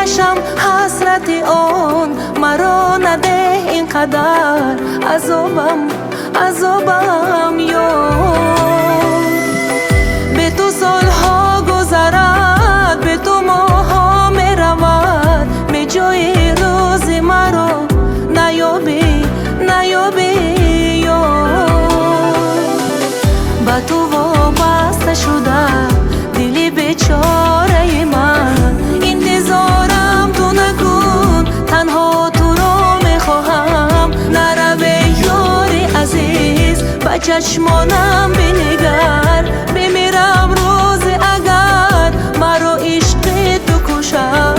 باشم حسرت آن، مرا نده اینقدر عذابم یار. به تو سالها گذرد، به تو ماها میرود، به جای روز مرا نیابی یار. به تو وابسته شده دلی بیچاره من، انتظارم تو نکن، تنها تو رو میخواهم. نروی یاری عزیز، به چشمانم بنگر، بمیرم روز اگر مرا عشق تو کشد.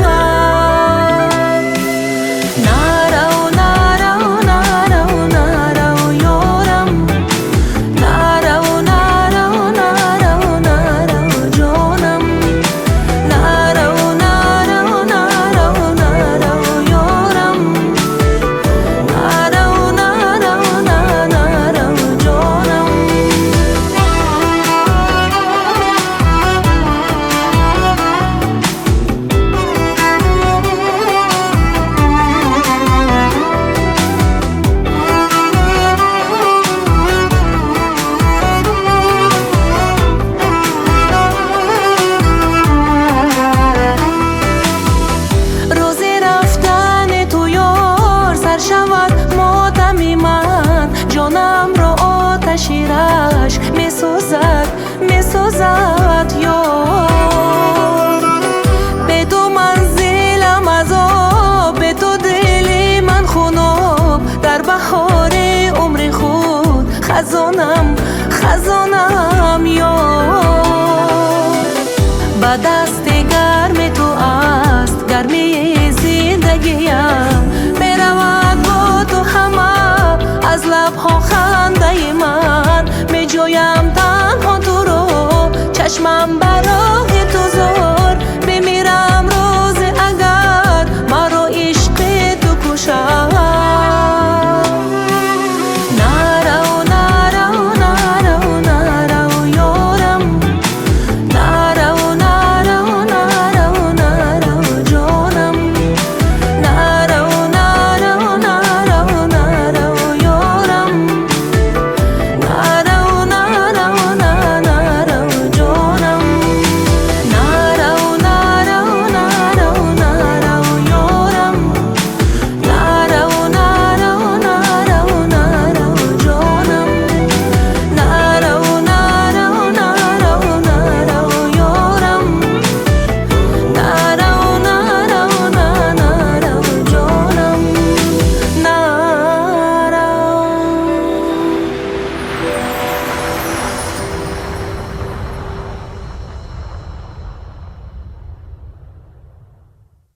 جانم را آتشی رشک میسوزد یار. به تو منزلم عذاب، به تو دل من خوناب، در بهار عمر خود خزانم